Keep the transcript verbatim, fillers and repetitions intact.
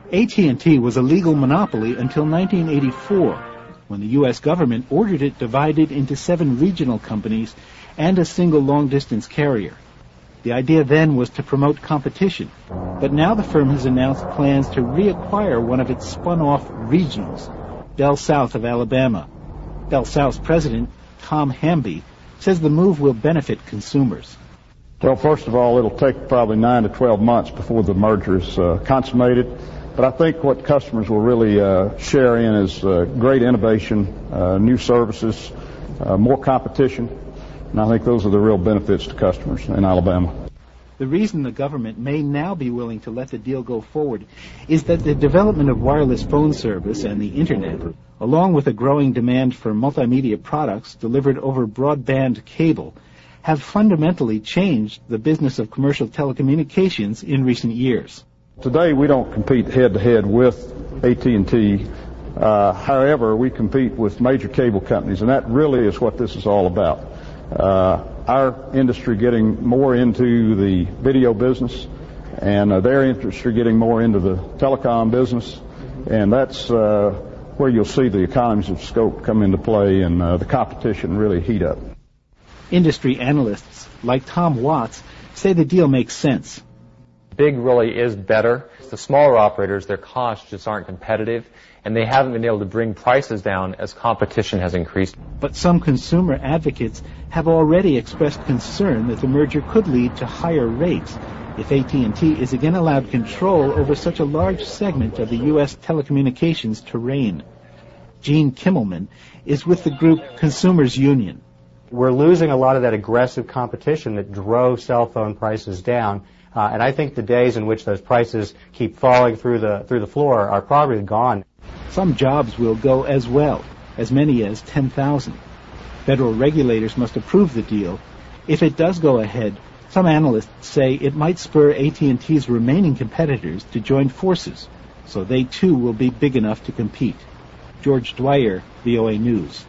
A T and T was a legal monopoly until nineteen eighty-four, when the U S government ordered it divided into seven regional companies and a single long-distance carrier. The idea then was to promote competition, but now the firm has announced plans to reacquire one of its spun-off regionals, Bell South of Alabama. Bell South's president, Tom Hamby, says the move will benefit consumers. Well, first of all, it'll take probably nine to twelve months before the merger is uh, consummated. But I think what customers will really uh, share in is uh, great innovation, uh, new services, uh, more competition. And I think those are the real benefits to customers in Alabama. The reason the government may now be willing to let the deal go forward is that the development of wireless phone service and the Internet, along with a growing demand for multimedia products delivered over broadband cable, have fundamentally changed the business of commercial telecommunications in recent years. Today, we don't compete head-to-head with A T and T. Uh, however, we compete with major cable companies, and that really is what this is all about. Uh, our industry getting more into the video business, and uh, their industry getting more into the telecom business, and that's uh, where you'll see the economies of scope come into play and uh, the competition really heat up. Industry analysts like Tom Watts say the deal makes sense. Big really is better. The smaller operators, their costs just aren't competitive, and they haven't been able to bring prices down as competition has increased. But some consumer advocates have already expressed concern that the merger could lead to higher rates if A T and T is again allowed control over such a large segment of the U S telecommunications terrain. Gene Kimmelman is with the group Consumers Union. We're losing a lot of that aggressive competition that drove cell phone prices down. Uh, and I think the days in which those prices keep falling through the through the floor are probably gone. Some jobs will go as well, as many as ten thousand. Federal regulators must approve the deal. If it does go ahead, some analysts say it might spur A T and T's remaining competitors to join forces, so they too will be big enough to compete. George Dwyer, V O A News.